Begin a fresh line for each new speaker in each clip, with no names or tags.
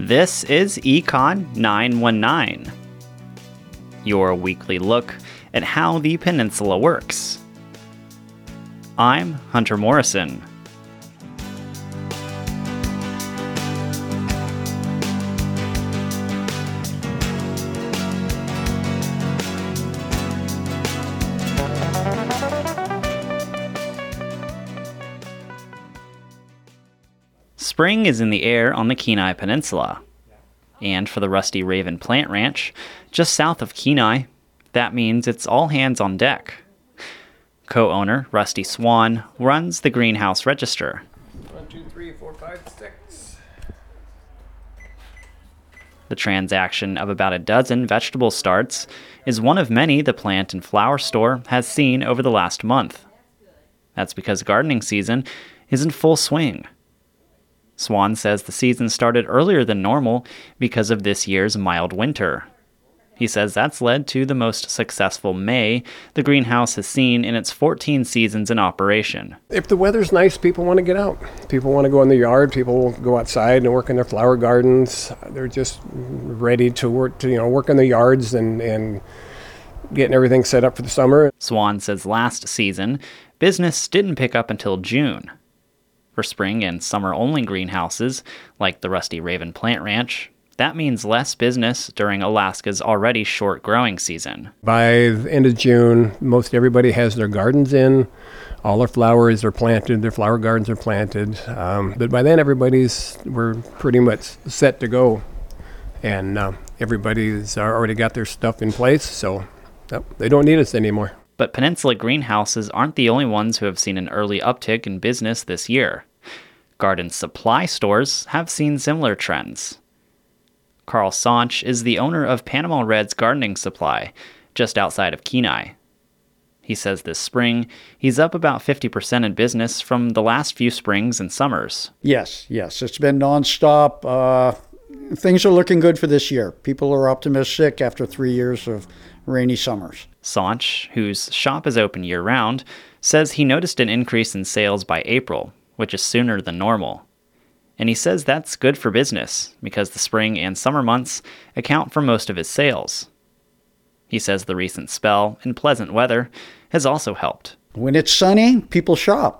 This is Econ 919, your weekly look at how the peninsula works. I'm Hunter Morrison. Spring is in the air on the Kenai Peninsula, and for the Rusty Raven Plant Ranch, just south of Kenai, that means it's all hands on deck. Co-owner Rusty Swan runs the greenhouse register.
1, 2, 3, 4, 5, 6.
The transaction of about a dozen vegetable starts is one of many the plant and flower store has seen over the last month. That's because gardening season is in full swing. Swan says the season started earlier than normal because of this year's mild winter. He says that's led to the most successful May the greenhouse has seen in its 14 seasons in operation.
If the weather's nice, people want to get out. People want to go in the yard. People will go outside and work in their flower gardens. They're just ready to work in the yards and getting everything set up for the summer.
Swan says last season, business didn't pick up until June. For spring and summer-only greenhouses, like the Rusty Raven Plant Ranch, that means less business during Alaska's already short growing season.
By the end of June, most everybody has their gardens in. All their flowers are planted, their flower gardens are planted. But by then, we're pretty much set to go. And everybody's already got their stuff in place, so they don't need us anymore.
But Peninsula greenhouses aren't the only ones who have seen an early uptick in business this year. Garden supply stores have seen similar trends. Carl Sonch is the owner of Panama Red's Gardening Supply, just outside of Kenai. He says this spring, he's up about 50% in business from the last few springs and summers.
Yes, it's been nonstop. Things are looking good for this year. People are optimistic after 3 years of rainy summers.
Sonch, whose shop is open year-round, says he noticed an increase in sales by April, which is sooner than normal. And he says that's good for business, because the spring and summer months account for most of his sales. He says the recent spell in pleasant weather has also helped.
When it's sunny, people shop.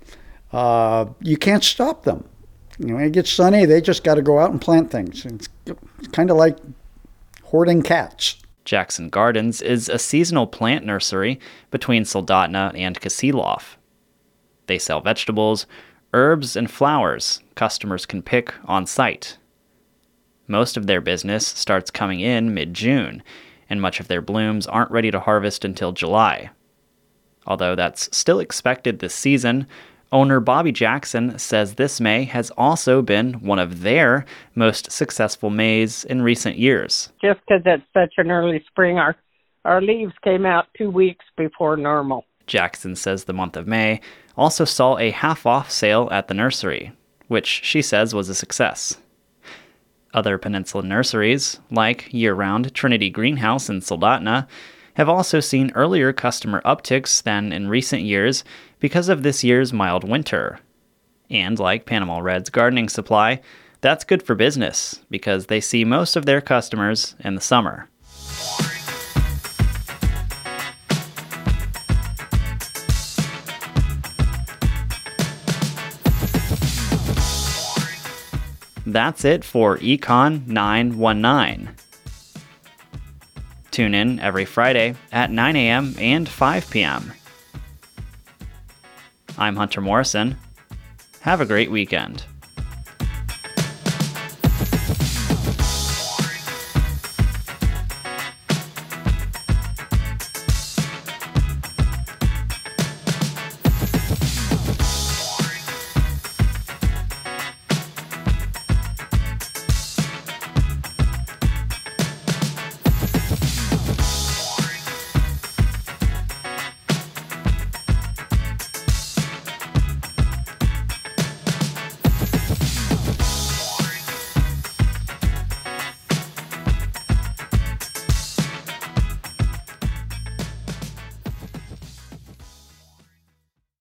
You can't stop them. When it gets sunny, they just got to go out and plant things. It's kind of like hoarding cats.
Jackson Gardens is a seasonal plant nursery between Soldotna and Kasilof. They sell vegetables, herbs, and flowers customers can pick on site. Most of their business starts coming in mid-June, and much of their blooms aren't ready to harvest until July. Although that's still expected this season, owner Bobby Jackson says this May has also been one of their most successful Mays in recent years.
Just because it's such an early spring, our leaves came out 2 weeks before normal.
Jackson says the month of May also saw a half-off sale at the nursery, which she says was a success. Other peninsula nurseries, like year-round Trinity Greenhouse in Soldotna, have also seen earlier customer upticks than in recent years because of this year's mild winter. And like Panama Red's Gardening Supply, that's good for business because they see most of their customers in the summer. That's it for Econ 919. Tune in every Friday at 9 a.m. and 5 p.m. I'm Hunter Morrison. Have a great weekend.